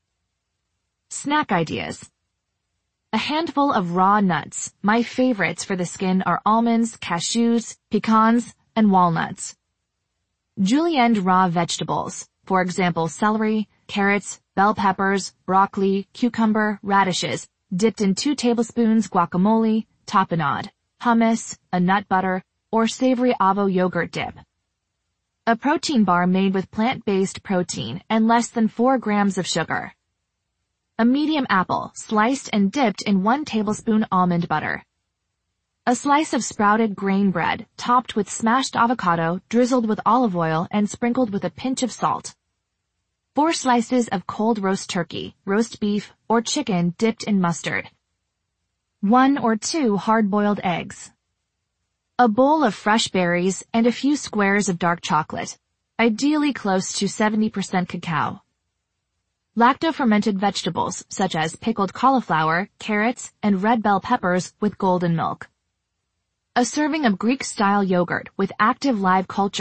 Snack ideas. A handful of raw nuts. My favorites for the skin are almonds, cashews, pecans, and walnuts. Julienned raw vegetables. For example, celery, carrots, bell peppers, broccoli, cucumber, radishes, dipped in two tablespoons guacamole, tapenade, hummus, a nut butter, or savory avo yogurt dip. A protein bar made with plant-based protein and less than four grams of sugar. A medium apple, sliced and dipped in one tablespoon almond butter. A slice of sprouted grain bread, topped with smashed avocado, drizzled with olive oil, and sprinkled with a pinch of salt. four slices of cold roast turkey, roast beef, or chicken dipped in mustard, one or two hard-boiled eggs, a bowl of fresh berries, and a few squares of dark chocolate, ideally close to seventy percent cacao. Lacto-fermented vegetables such as pickled cauliflower, carrots, and red bell peppers with golden milk. A serving of Greek-style yogurt with active live culture